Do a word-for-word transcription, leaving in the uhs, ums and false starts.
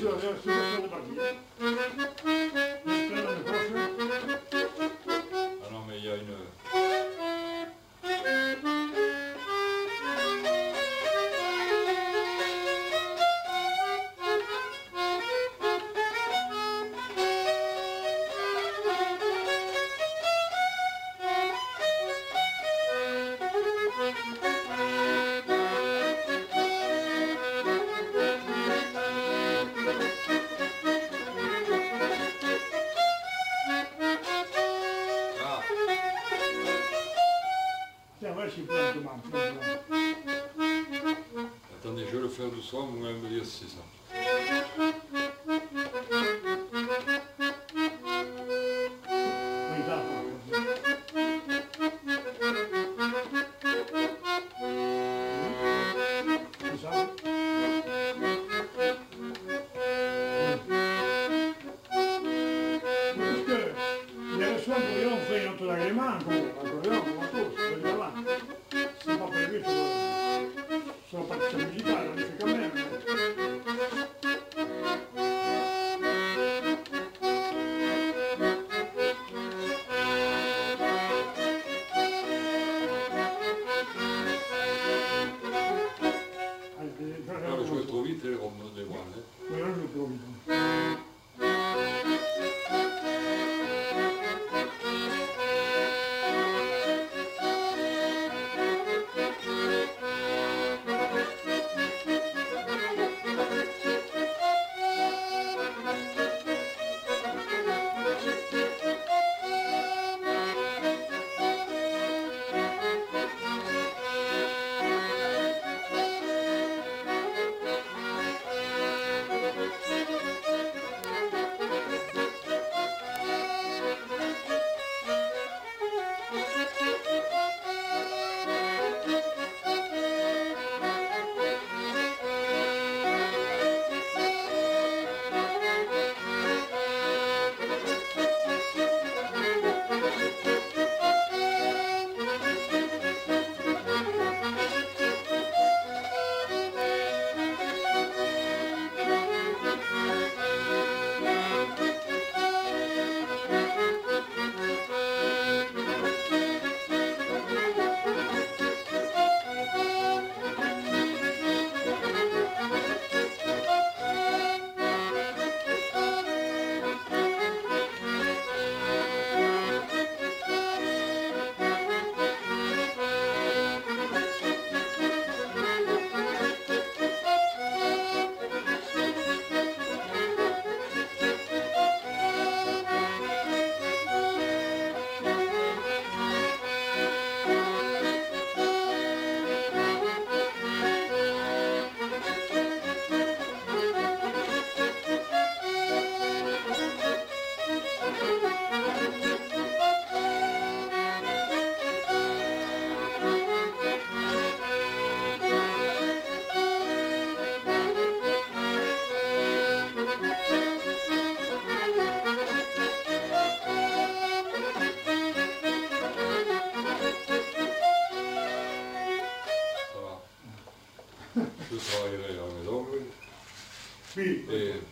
sûr, je suis sûr de partir. Je prends le prochain. Ah non, mais il y a une... Tiens, va, je suis plein de main. Attendez, je vais le faire doucement, vous allez me dire si c'est ça. Oui, là. C'est ça. Parce que les soins pourrions faire notre agrément, comme l'accordéon, comme tous, c'est de là. C'est pas prévu sur, sur la partition musicale, on le fait quand même. Non, le jouer trop vite et les rondes des voiles. Hein. Oui, on joue trop vite. Je travaillerai à la maison, oui. Oui. Et